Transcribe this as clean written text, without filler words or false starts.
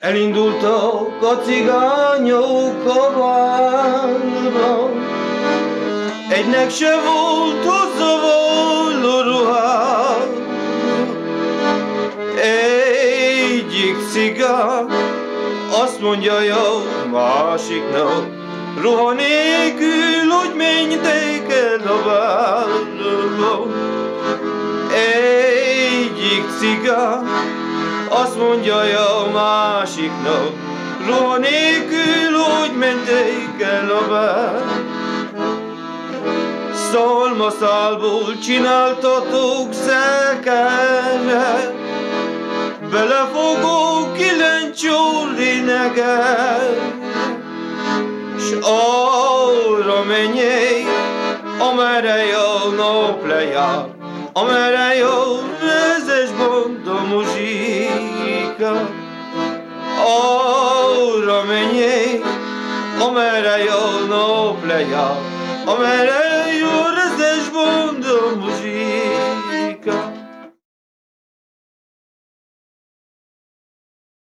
Elindultak a cigányok a várba, egynek se volt hozzá való ruhája. Egyik cigány azt mondja a másiknak, ruha nélkül úgy mentek el a várba. Egyik cigány azt mondja a másiknak, ruha nélkül úgy mentek el a várba. Szalmaszálból csináltatok szelkerre, belefogó kilencsorri neger, s arra menjél, amerre a nap lejár, amerre a vezes banda muzsika. Arra menjél, amerre a nap lejár, amerre